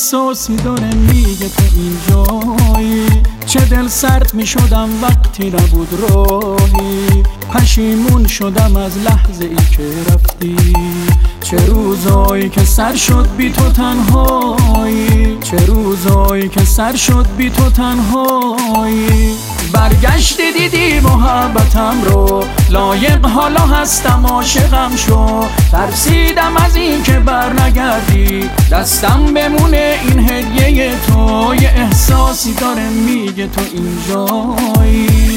احساسی داره میگه تو اینجایی، چه دل سرد میشدم وقتی نبود راهی، پشیمون شدم از لحظه ای که رفتی، چه روزایی که سر شد بی تو تنهایی، چه روزایی که سر شد بی تو تنهایی. برگشتی دیدی محبتم رو، لایق حالا هستم عاشقم شو، ترسیدم از این که بر نگردی، دستم بمونه این هدیه تو، یه احساسی داره میگه تو اینجایی.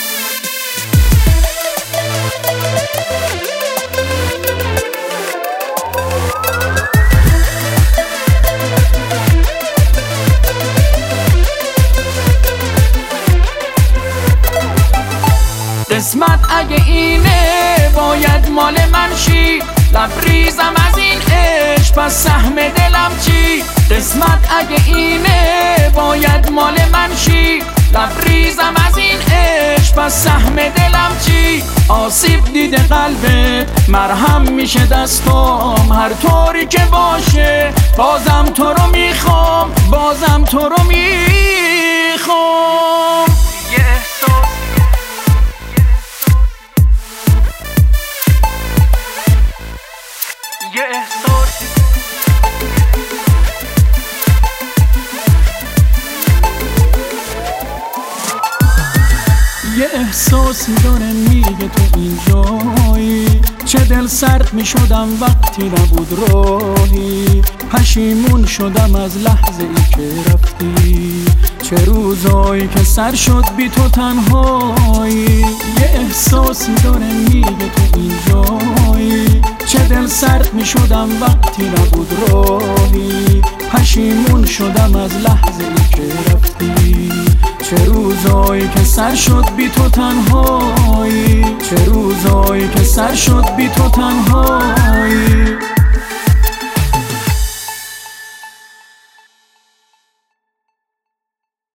قسمت اگه اینه باید مال من شی، لبریزم از این عشق پس سهم دلم چی؟ قسمت اگه اینه باید مال من شی، لبریزم از این عشق پس سهم دلم چی؟ آسیب دیده قلبت مرهم میشه دستام، هر طوری که باشه بازم تو رو میخوام، بازم تو رو میخوام. یه احساسی داره میگه تو اینجایی، چه دل سرد میشدم وقتی نبود راهی، پشیمون شدم از لحظه ای که رفتی، چه روزایی که سر شد بی تو تنهایی. یه احساسی داره میگه تو اینجایی، چه دل سرد میشدم وقتی نبود راهی، پشیمون شدم از لحظه ای که رفتی، چه روزایی که سر شد بی تو تنهایی، چه روزایی که سر شد بی تو تنهایی.